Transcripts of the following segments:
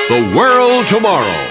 The World Tomorrow.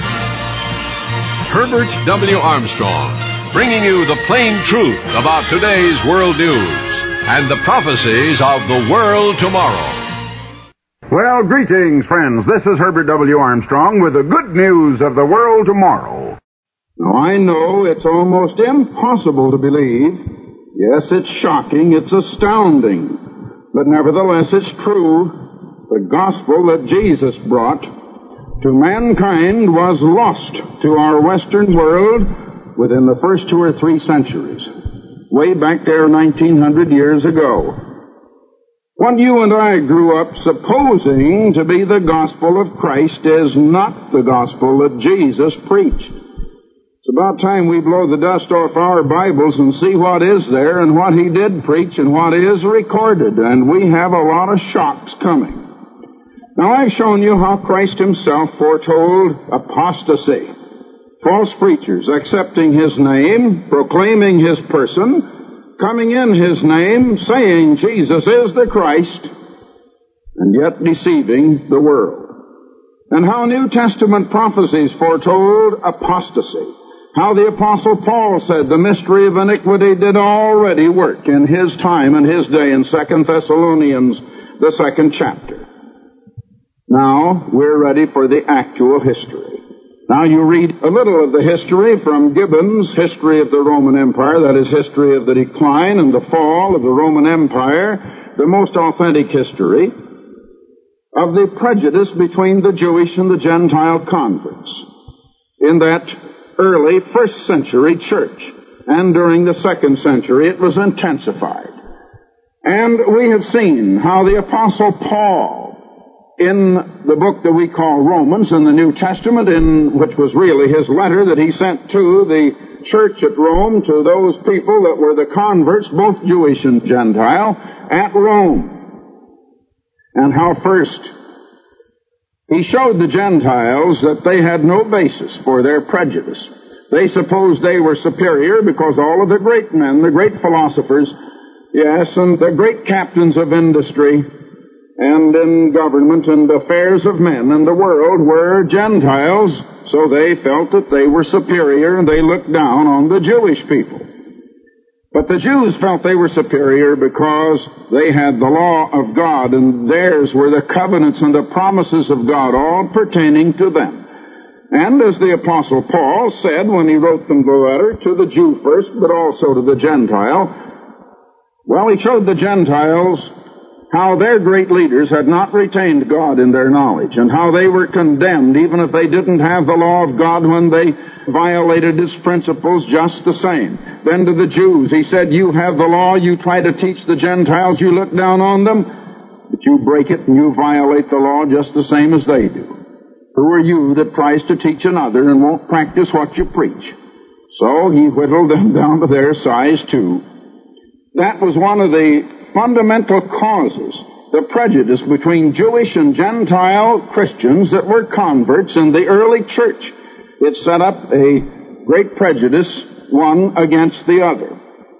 Herbert W. Armstrong, bringing you the plain truth about today's world news and the prophecies of the world tomorrow. Well, greetings, friends. This is Herbert W. Armstrong with the good news of the world tomorrow. Now, I know it's almost impossible to believe. Yes, it's shocking, it's astounding. But nevertheless, it's true. The gospel that Jesus brought to mankind was lost to our Western world within the first 2 or 3 centuries. Way back there 1900 years ago. What you and I grew up supposing to be the gospel of Christ is not the gospel that Jesus preached. It's about time we blow the dust off our Bibles and see what is there and what he did preach and what is recorded. And we have a lot of shocks coming. Now, I've shown you how Christ himself foretold apostasy. False preachers accepting his name, proclaiming his person, coming in his name, saying Jesus is the Christ, and yet deceiving the world. And how New Testament prophecies foretold apostasy. How the Apostle Paul said the mystery of iniquity did already work in his time and his day in 2 Thessalonians, the 2nd chapter. Now, we're ready for the actual history. Now, you read a little of the history from Gibbon's History of the Roman Empire, that is, history of the decline and the fall of the Roman Empire, the most authentic history of the prejudice between the Jewish and the Gentile converts in that early 1st century church. And during the 2nd century, it was intensified. And we have seen how the Apostle Paul, in the book that we call Romans in the New Testament, which was really his letter that he sent to the church at Rome, to those people that were the converts, both Jewish and Gentile, at Rome. And how first he showed the Gentiles that they had no basis for their prejudice. They supposed they were superior because all of the great men, the great philosophers, yes, and the great captains of industry, and in government and affairs of men and the world were Gentiles, so they felt that they were superior and they looked down on the Jewish people. But the Jews felt they were superior because they had the law of God, and theirs were the covenants and the promises of God, all pertaining to them. And as the Apostle Paul said when he wrote them the letter, to the Jew first, but also to the Gentile, well, he showed the Gentiles how their great leaders had not retained God in their knowledge, and how they were condemned even if they didn't have the law of God when they violated its principles just the same. Then to the Jews, he said, you have the law, you try to teach the Gentiles, you look down on them, but you break it and you violate the law just the same as they do. Who are you that tries to teach another and won't practice what you preach? So he whittled them down to their size too. That was one of the fundamental causes, the prejudice between Jewish and Gentile Christians that were converts in the early church. It set up a great prejudice, one against the other.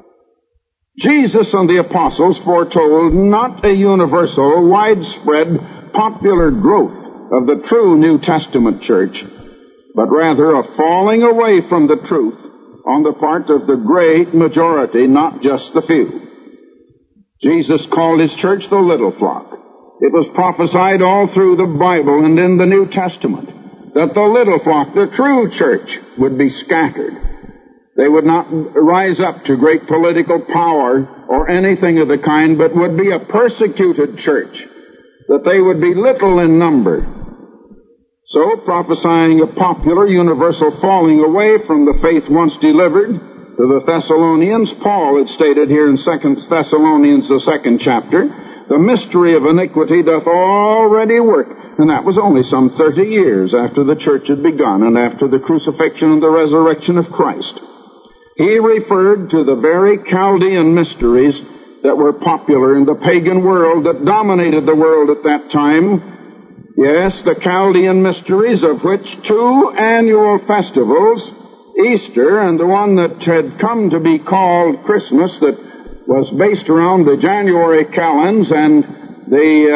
Jesus and the apostles foretold not a universal, widespread, popular growth of the true New Testament church, but rather a falling away from the truth on the part of the great majority, not just the few. Jesus called his church the little flock. It was prophesied all through the Bible and in the New Testament that the little flock, the true church, would be scattered. They would not rise up to great political power or anything of the kind, but would be a persecuted church, that they would be little in number. So, prophesying a popular, universal falling away from the faith once delivered to the Thessalonians, Paul had stated here in 2 Thessalonians, the 2nd chapter, the mystery of iniquity doth already work. And that was only some 30 years after the church had begun and after the crucifixion and the resurrection of Christ. He referred to the very Chaldean mysteries that were popular in the pagan world that dominated the world at that time. Yes, the Chaldean mysteries, of which 2 annual festivals, Easter and the one that had come to be called Christmas, that was based around the January calends and the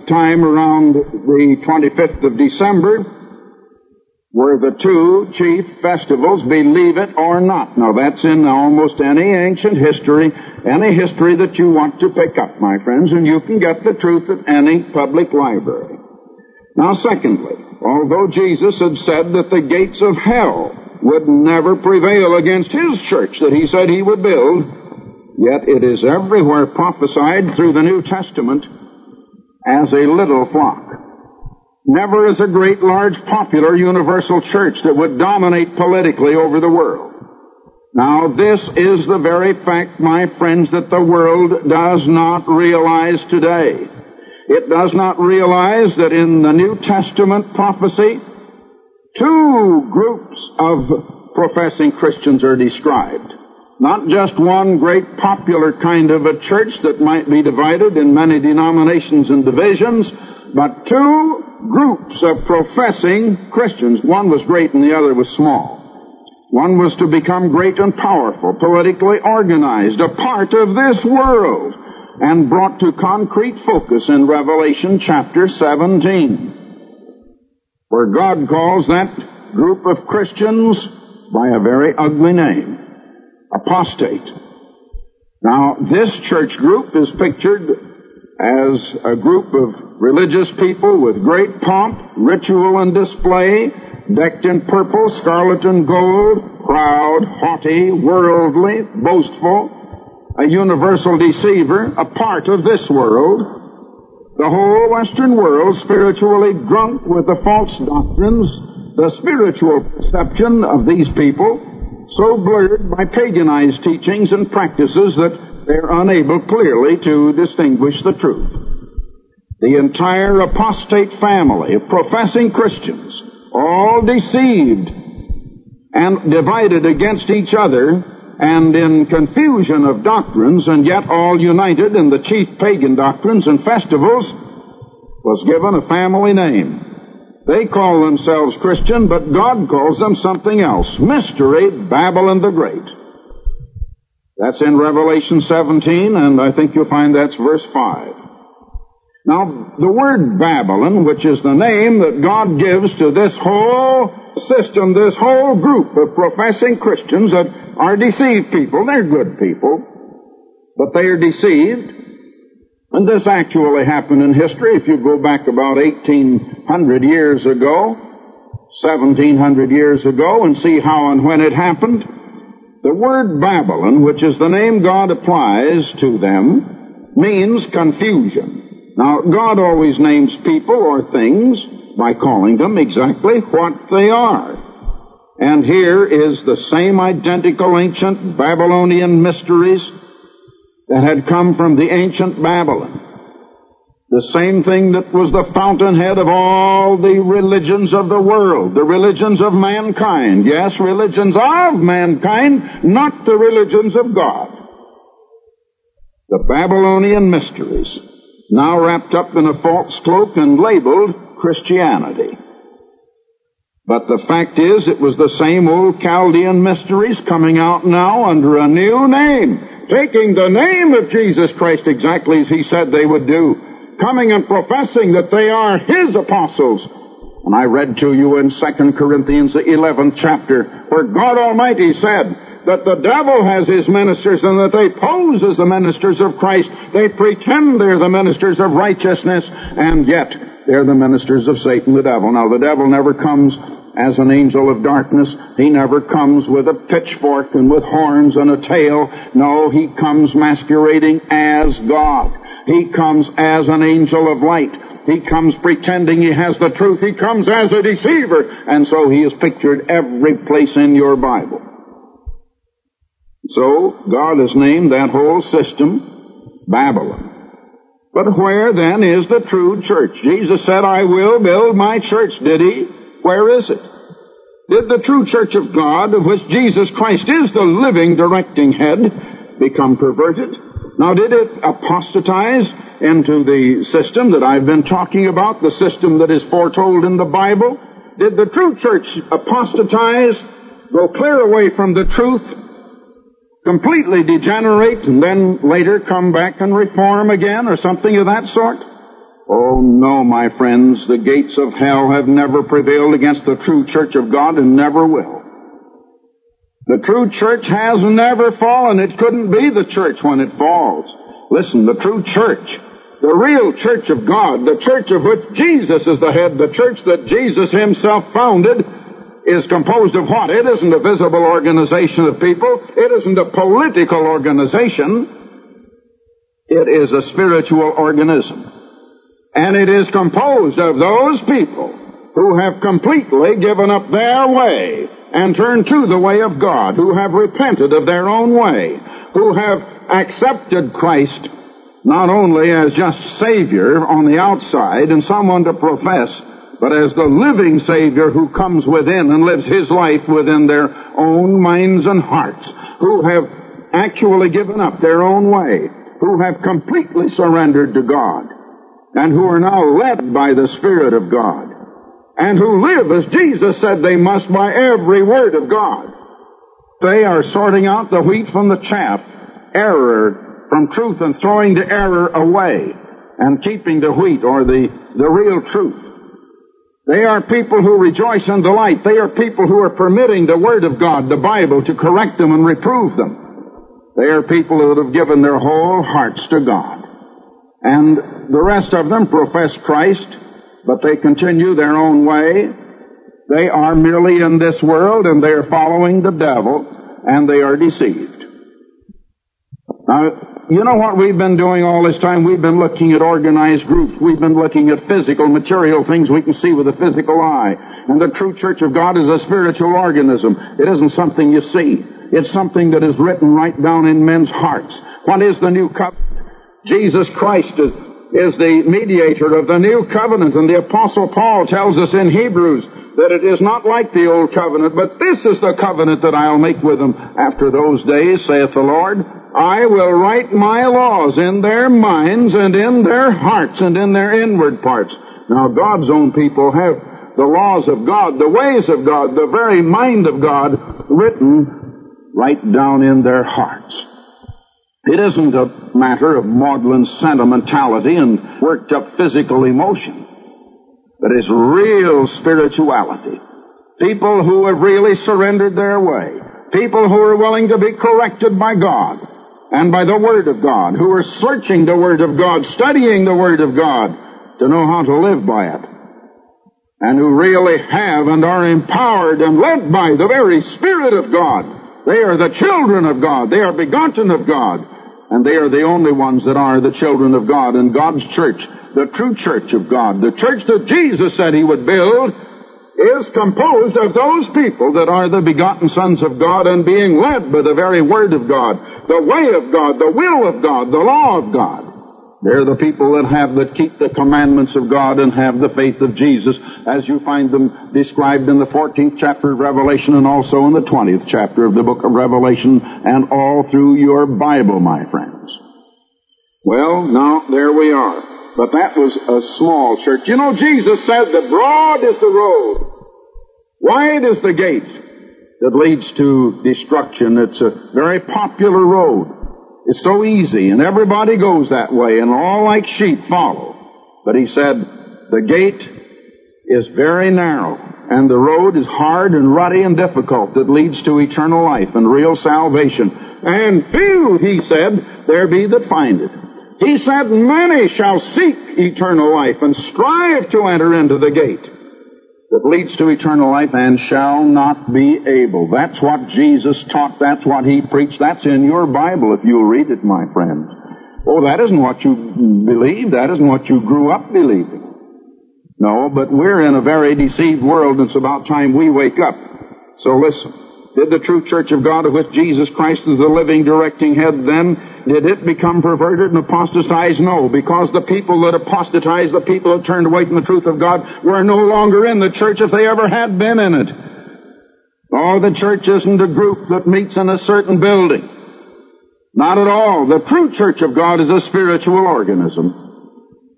that time around the 25th of December were the two chief festivals, believe it or not. Now that's in almost any ancient history, any history that you want to pick up, my friends, and you can get the truth at any public library. Now secondly, although Jesus had said that the gates of hell would never prevail against his church that he said he would build, yet it is everywhere prophesied through the New Testament as a little flock. Never as a great, large, popular, universal church that would dominate politically over the world. Now, this is the very fact, my friends, that the world does not realize today. It does not realize that in the New Testament prophecy, two groups of professing Christians are described. Not just one great popular kind of a church that might be divided in many denominations and divisions, but two groups of professing Christians. One was great and the other was small. One was to become great and powerful, politically organized, a part of this world, and brought to concrete focus in Revelation chapter 17, where God calls that group of Christians by a very ugly name, apostate. Now, this church group is pictured as a group of religious people with great pomp, ritual, and display, decked in purple, scarlet, and gold, proud, haughty, worldly, boastful, a universal deceiver, a part of this world. The whole Western world spiritually drunk with the false doctrines, the spiritual perception of these people, so blurred by paganized teachings and practices that they're unable clearly to distinguish the truth. The entire apostate family of professing Christians, all deceived and divided against each other and in confusion of doctrines, and yet all united in the chief pagan doctrines and festivals, was given a family name. They call themselves Christian, but God calls them something else. Mystery Babylon the Great. That's in Revelation 17, and I think you'll find that's verse 5. Now, the word Babylon, which is the name that God gives to this whole system, this whole group of professing Christians that are deceived people. They're good people, but they are deceived. And this actually happened in history. If you go back about 1,800 years ago, 1,700 years ago, and see how and when it happened, the word Babylon, which is the name God applies to them, means confusion. Now, God always names people or things by calling them exactly what they are. And here is the same identical ancient Babylonian mysteries that had come from the ancient Babylon. The same thing that was the fountainhead of all the religions of the world, the religions of mankind. Yes, religions of mankind, not the religions of God. The Babylonian mysteries, now wrapped up in a false cloak and labeled Christianity. But the fact is, it was the same old Chaldean mysteries coming out now under a new name, taking the name of Jesus Christ exactly as he said they would do, coming and professing that they are his apostles. And I read to you in 2 Corinthians, the 11th chapter, where God Almighty said that the devil has his ministers and that they pose as the ministers of Christ. They pretend they're the ministers of righteousness, and yet they're the ministers of Satan, the devil. Now, the devil never comes as an angel of darkness. He never comes with a pitchfork and with horns and a tail. No, he comes masquerading as God. He comes as an angel of light. He comes pretending he has the truth. He comes as a deceiver. And so he is pictured every place in your Bible. So God has named that whole system Babylon. But where then is the true church? Jesus said, I will build my church. Did he? Where is it? Did the true church of God, of which Jesus Christ is the living directing head, become perverted? Now, did it apostatize into the system that I've been talking about, the system that is foretold in the Bible? Did the true church apostatize, go clear away from the truth, completely degenerate, and then later come back and reform again, or something of that sort? Oh, no, my friends, the gates of hell have never prevailed against the true church of God and never will. The true church has never fallen. It couldn't be the church when it falls. Listen, the true church, the real church of God, the church of which Jesus is the head, the church that Jesus himself founded, is composed of what? It isn't a visible organization of people. It isn't a political organization. It is a spiritual organism. And it is composed of those people who have completely given up their way and turned to the way of God, who have repented of their own way, who have accepted Christ not only as just Savior on the outside and someone to profess, but as the living Savior who comes within and lives his life within their own minds and hearts, who have actually given up their own way, who have completely surrendered to God, and who are now led by the Spirit of God, and who live as Jesus said they must by every word of God. They are sorting out the wheat from the chaff, error from truth, and throwing the error away, and keeping the wheat or the real truth. They are people who rejoice and delight. They are people who are permitting the Word of God, the Bible, to correct them and reprove them. They are people that have given their whole hearts to God. And the rest of them profess Christ, but they continue their own way. They are merely in this world, and they are following the devil, and they are deceived. Now, you know what we've been doing all this time? We've been looking at organized groups. We've been looking at physical, material things we can see with the physical eye. And the true church of God is a spiritual organism. It isn't something you see. It's something that is written right down in men's hearts. What is the new covenant? Jesus Christ is the mediator of the new covenant, and the Apostle Paul tells us in Hebrews that it is not like the old covenant, but this is the covenant that I'll make with them after those days, saith the Lord. I will write my laws in their minds and in their hearts and in their inward parts. Now, God's own people have the laws of God, the ways of God, the very mind of God written right down in their hearts. It isn't a matter of maudlin sentimentality and worked up physical emotion, but it's real spirituality. People who have really surrendered their way. People who are willing to be corrected by God and by the Word of God, who are searching the Word of God, studying the Word of God to know how to live by it, and who really have and are empowered and led by the very Spirit of God. They are the children of God. They are begotten of God. And they are the only ones that are the children of God. And God's church, the true church of God, the church that Jesus said he would build, is composed of those people that are the begotten sons of God and being led by the very Word of God, the way of God, the will of God, the law of God. They're the people that keep the commandments of God and have the faith of Jesus, as you find them described in the 14th chapter of Revelation and also in the 20th chapter of the book of Revelation and all through your Bible, my friends. Well, now, there we are. But that was a small church. You know, Jesus said that broad is the road, wide is the gate that leads to destruction. It's a very popular road. It's so easy, and everybody goes that way, and all like sheep follow. But he said, the gate is very narrow, and the road is hard and rutty and difficult that leads to eternal life and real salvation. And few, he said, there be that find it. He said, many shall seek eternal life and strive to enter into the gate that leads to eternal life and shall not be able. That's what Jesus taught. That's what he preached. That's in your Bible if you'll read it, my friend. Oh, that isn't what you believe. That isn't what you grew up believing. No, but we're in a very deceived world, and it's about time we wake up. So listen. Did the true church of God, of which Jesus Christ is the living, directing head, then, did it become perverted and apostatized? No, because the people that apostatized, the people that turned away from the truth of God, were no longer in the church if they ever had been in it. Oh, the church isn't a group that meets in a certain building. Not at all. The true church of God is a spiritual organism.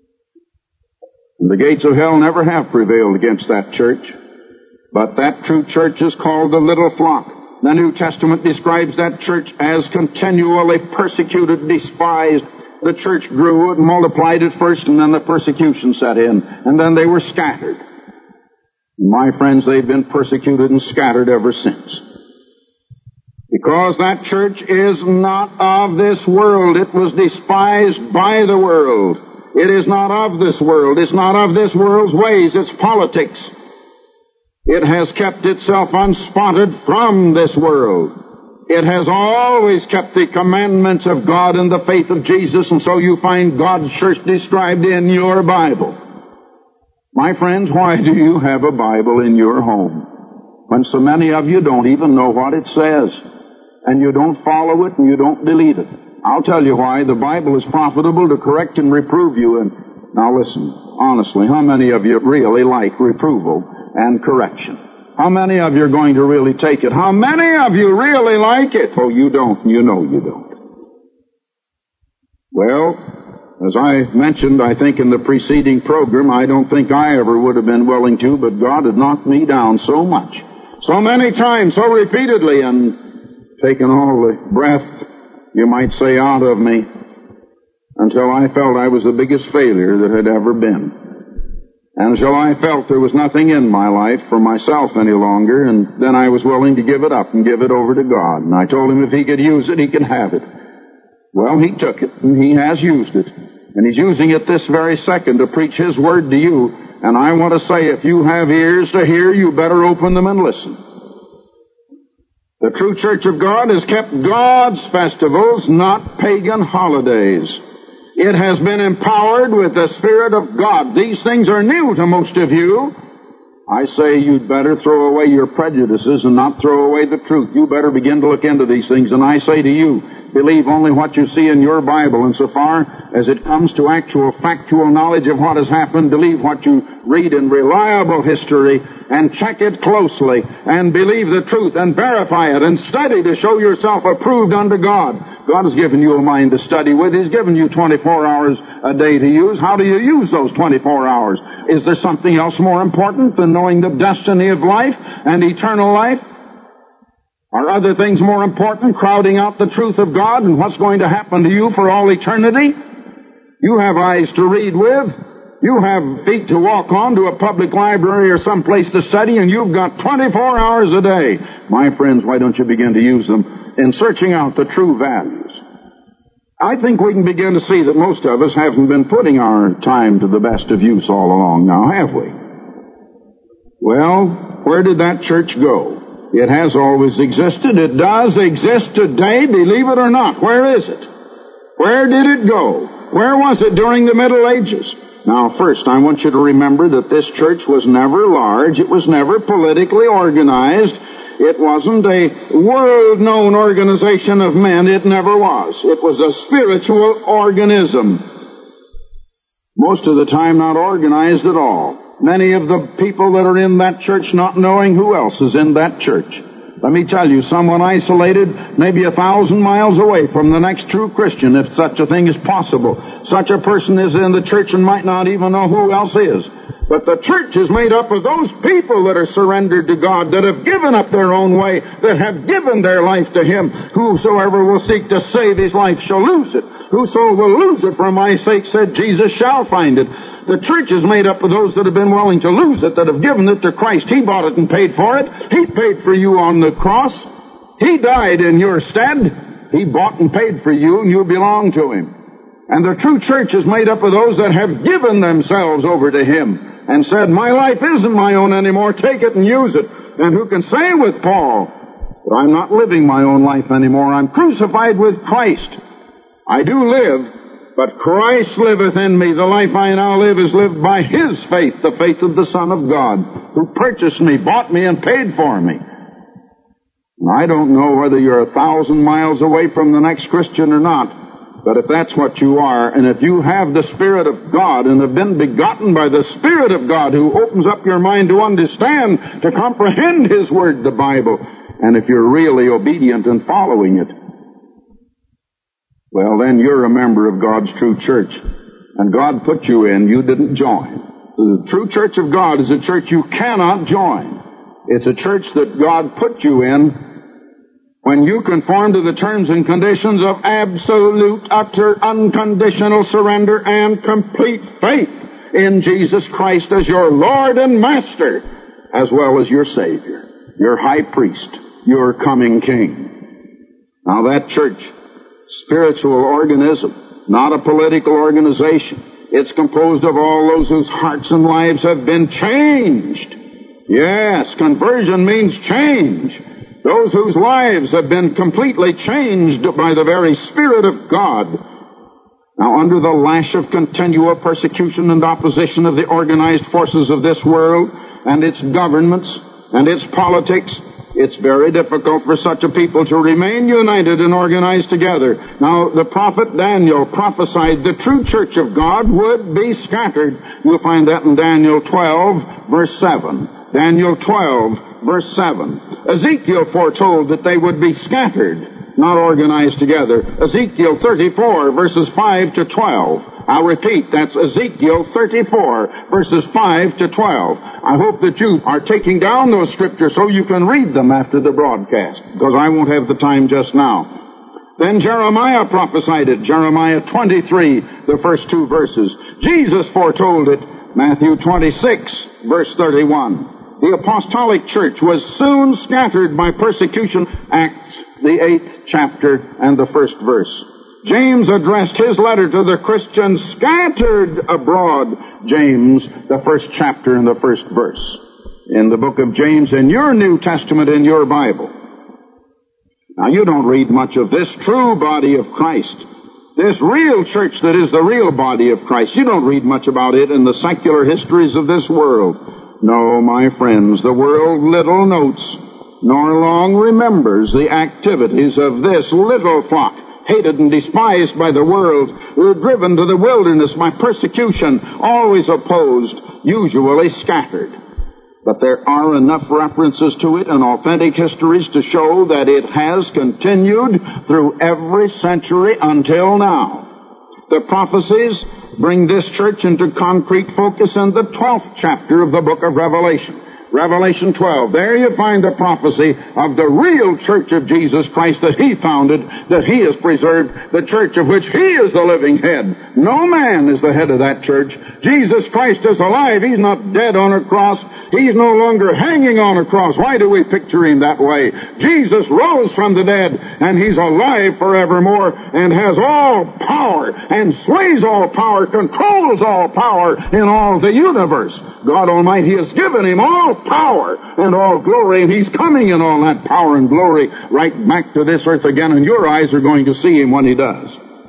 And the gates of hell never have prevailed against that church. But that true church is called the little flock. The New Testament describes that church as continually persecuted, despised, the church grew, it multiplied at first, and then the persecution set in, and then they were scattered. My friends, they've been persecuted and scattered ever since. Because that church is not of this world. It was despised by the world. It is not of this world. It's not of this world's ways, its politics. It has kept itself unspotted from this world. It has always kept the commandments of God and the faith of Jesus, and so you find God's church described in your Bible. My friends, why do you have a Bible in your home when so many of you don't even know what it says, and you don't follow it and you don't believe it? I'll tell you why. The Bible is profitable to correct and reprove you. And now listen, honestly, how many of you really like reproval and correction? How many of you are going to really take it? How many of you really like it? Oh, you don't. You know you don't. Well, as I mentioned, I think in the preceding program, I don't think I ever would have been willing to, but God had knocked me down so much, so many times, so repeatedly, and taken all the breath, you might say, out of me, until I felt I was the biggest failure that had ever been. And until I felt there was nothing in my life for myself any longer, and then I was willing to give it up and give it over to God. And I told him if he could use it, he can have it. Well, he took it, and he has used it. And he's using it this very second to preach his word to you. And I want to say, if you have ears to hear, you better open them and listen. The true church of God has kept God's festivals, not pagan holidays. It has been empowered with the Spirit of God. These things are new to most of you. I say you'd better throw away your prejudices and not throw away the truth. You better begin to look into these things. And I say to you, believe only what you see in your Bible. And so far as it comes to actual factual knowledge of what has happened, believe what you read in reliable history and check it closely and believe the truth and verify it and study to show yourself approved unto God. God has given you a mind to study with. He's given you 24 hours a day to use. How do you use those 24 hours? Is there something else more important than knowing the destiny of life and eternal life? Are other things more important, crowding out the truth of God and what's going to happen to you for all eternity? You have eyes to read with. You have feet to walk on to a public library or someplace to study, and you've got 24 hours a day. My friends, why don't you begin to use them in searching out the true values? I think we can begin to see that most of us haven't been putting our time to the best of use all along now, have we? Well, where did that church go? It has always existed. It does exist today, believe it or not. Where is it? Where did it go? Where was it during the Middle Ages? Now, first, I want you to remember that this church was never large. It was never politically organized. It wasn't a world-known organization of men. It never was. It was a spiritual organism. Most of the time not organized at all. Many of the people that are in that church not knowing who else is in that church. Let me tell you, someone isolated maybe 1,000 miles away from the next true Christian, if such a thing is possible. Such a person is in the church and might not even know who else is. But the church is made up of those people that are surrendered to God, that have given up their own way, that have given their life to Him. Whosoever will seek to save his life shall lose it. Whoso will lose it for my sake, said Jesus, shall find it. The church is made up of those that have been willing to lose it, that have given it to Christ. He bought it and paid for it. He paid for you on the cross. He died in your stead. He bought and paid for you, and you belong to Him. And the true church is made up of those that have given themselves over to Him and said, my life isn't my own anymore. Take it and use it. And who can say with Paul, that I'm not living my own life anymore. I'm crucified with Christ. I do live, but Christ liveth in me. The life I now live is lived by His faith, the faith of the Son of God, who purchased me, bought me, and paid for me. And I don't know whether you're 1,000 miles away from the next Christian or not, but if that's what you are, and if you have the Spirit of God and have been begotten by the Spirit of God who opens up your mind to understand, to comprehend His Word, the Bible, and if you're really obedient and following it, well, then you're a member of God's true church. And God put you in, you didn't join. The true church of God is a church you cannot join. It's a church that God put you in when you conform to the terms and conditions of absolute, utter, unconditional surrender and complete faith in Jesus Christ as your Lord and Master, as well as your Savior, your High Priest, your coming King. Now that church, spiritual organism, not a political organization. It's composed of all those whose hearts and lives have been changed. Yes, conversion means change. Those whose lives have been completely changed by the very Spirit of God. Now, under the lash of continual persecution and opposition of the organized forces of this world and its governments and its politics, it's very difficult for such a people to remain united and organized together. Now, the prophet Daniel prophesied the true church of God would be scattered. You'll find that in Daniel 12, verse 7. Daniel 12, verse 7. Ezekiel foretold that they would be scattered, not organized together. Ezekiel 34, verses 5 to 12. I'll repeat, that's Ezekiel 34, verses 5 to 12. I hope that you are taking down those scriptures so you can read them after the broadcast, because I won't have the time just now. Then Jeremiah prophesied it, Jeremiah 23, the first two verses. Jesus foretold it, Matthew 26, verse 31. The apostolic church was soon scattered by persecution, Acts, the 8th chapter and the first verse. James addressed his letter to the Christians scattered abroad, James, the first chapter and the first verse, in the book of James, in your New Testament, in your Bible. Now, you don't read much of this true body of Christ, this real church that is the real body of Christ. You don't read much about it in the secular histories of this world. No, my friends, the world little notes nor long remembers the activities of this little flock, hated and despised by the world, who are driven to the wilderness by persecution, always opposed, usually scattered. But there are enough references to it in authentic histories to show that it has continued through every century until now. The prophecies bring this church into concrete focus in the 12th chapter of the book of Revelation. Revelation 12. There you find the prophecy of the real church of Jesus Christ that He founded, that He has preserved, the church of which He is the living head. No man is the head of that church. Jesus Christ is alive. He's not dead on a cross. He's no longer hanging on a cross. Why do we picture Him that way? Jesus rose from the dead, and He's alive forevermore, and has all power, and sways all power, controls all power in all the universe. God Almighty has given Him all power and all glory, and He's coming in all that power and glory right back to this earth again, and your eyes are going to see Him when He does.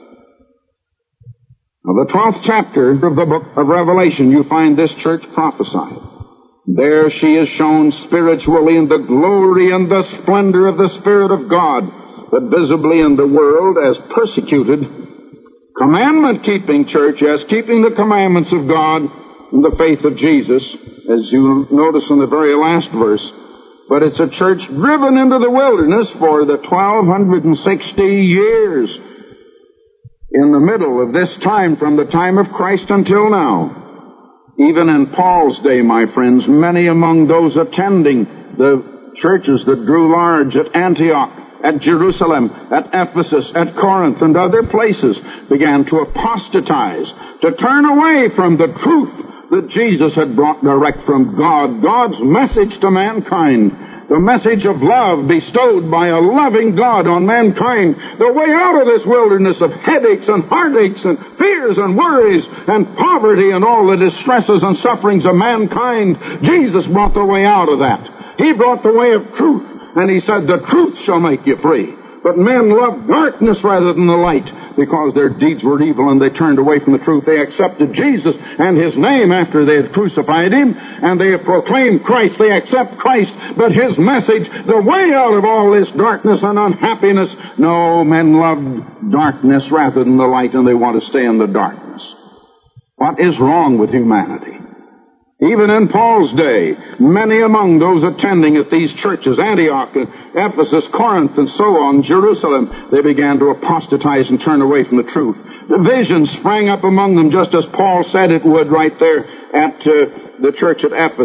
Now, the 12th chapter of the book of Revelation, you find this church prophesied. There she is shown spiritually in the glory and the splendor of the Spirit of God, but visibly in the world as persecuted, commandment-keeping church, as keeping the commandments of God in the faith of Jesus, as you notice in the very last verse. But it's a church driven into the wilderness for the 1260 years in the middle of this time, from the time of Christ until now. Even in Paul's day, my friends, many among those attending the churches that grew large at Antioch, at Jerusalem, at Ephesus, at Corinth, and other places began to apostatize, to turn away from the truth that Jesus had brought direct from God, God's message to mankind, the message of love bestowed by a loving God on mankind, the way out of this wilderness of headaches and heartaches and fears and worries and poverty and all the distresses and sufferings of mankind. Jesus brought the way out of that. He brought the way of truth, and He said, the truth shall make you free. But men loved darkness rather than the light, because their deeds were evil and they turned away from the truth. They accepted Jesus and His name after they had crucified Him, and they have proclaimed Christ. They accept Christ, but His message, the way out of all this darkness and unhappiness. No, men loved darkness rather than the light, and they want to stay in the darkness. What is wrong with humanity? Even in Paul's day, many among those attending at these churches, Antioch, Ephesus, Corinth, and so on, Jerusalem, they began to apostatize and turn away from the truth. Division sprang up among them, just as Paul said it would right there at the church at Ephesus.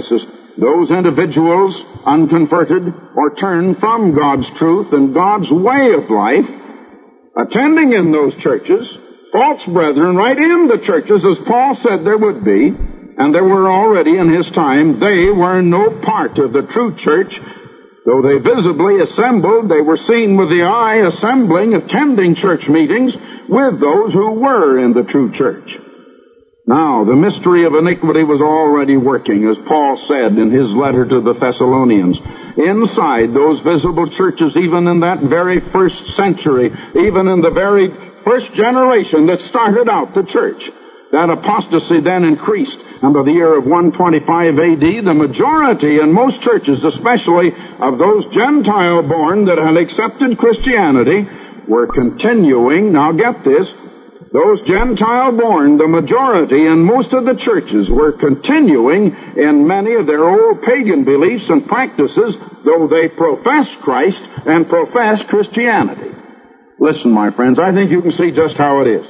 those individuals, unconverted or turned from God's truth and God's way of life, attending in those churches, false brethren right in the churches, as Paul said there would be, and there were already in his time, they were no part of the true church. Though they visibly assembled, they were seen with the eye assembling, attending church meetings with those who were in the true church. Now, the mystery of iniquity was already working, as Paul said in his letter to the Thessalonians. Inside those visible churches, even in that very first century, even in the very first generation that started out the church, that apostasy then increased. And by the year of 125 A.D., the majority in most churches, especially of those Gentile-born that had accepted Christianity, were continuing, now get this, those Gentile-born, the majority in most of the churches were continuing in many of their old pagan beliefs and practices, though they professed Christ and professed Christianity. Listen, my friends, I think you can see just how it is.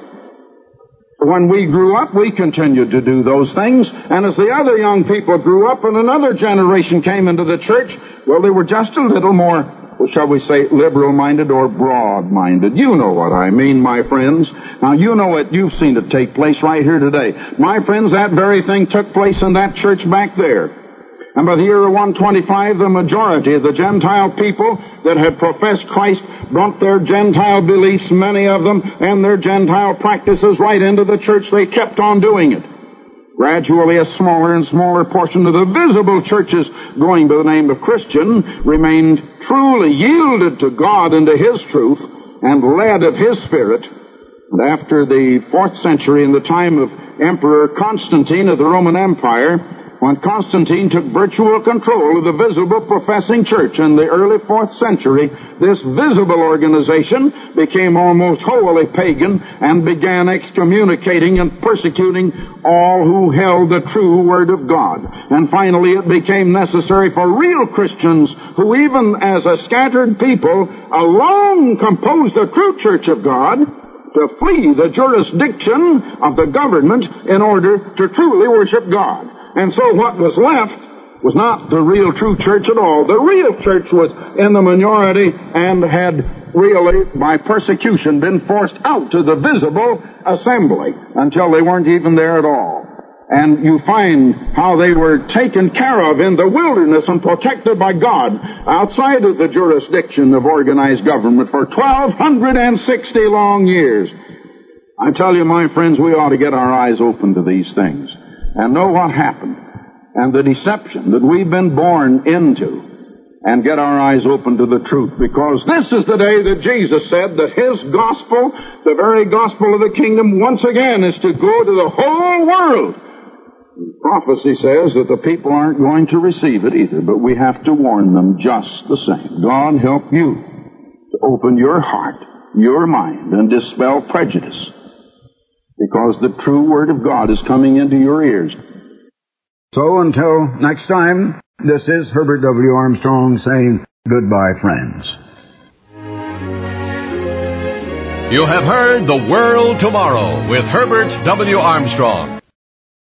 When we grew up, we continued to do those things, and as the other young people grew up and another generation came into the church, well, they were just a little more, shall we say, liberal-minded or broad-minded. You know what I mean, my friends. Now, you know it. You've seen it take place right here today. My friends, that very thing took place in that church back there. And by the year of 125, the majority of the Gentile people that had professed Christ brought their Gentile beliefs, many of them, and their Gentile practices right into the church. They kept on doing it. Gradually, a smaller and smaller portion of the visible churches going by the name of Christian remained truly yielded to God and to His truth and led of His Spirit. And after the 4th century, in the time of Emperor Constantine of the Roman Empire, when Constantine took virtual control of the visible professing church in the early 4th century, this visible organization became almost wholly pagan and began excommunicating and persecuting all who held the true Word of God. And finally it became necessary for real Christians, who even as a scattered people alone composed the true church of God, to flee the jurisdiction of the government in order to truly worship God. And so what was left was not the real true church at all. The real church was in the minority and had really, by persecution, been forced out to the visible assembly until they weren't even there at all. And you find how they were taken care of in the wilderness and protected by God outside of the jurisdiction of organized government for 1,260 long years. I tell you, my friends, we ought to get our eyes open to these things and know what happened and the deception that we've been born into, and get our eyes open to the truth, because this is the day that Jesus said that His gospel, the very gospel of the kingdom, once again is to go to the whole world. Prophecy says that the people aren't going to receive it either, but we have to warn them just the same. God help you to open your heart, your mind, and dispel prejudice, because the true Word of God is coming into your ears. So until next time, this is Herbert W. Armstrong saying goodbye, friends. You have heard The World Tomorrow with Herbert W. Armstrong.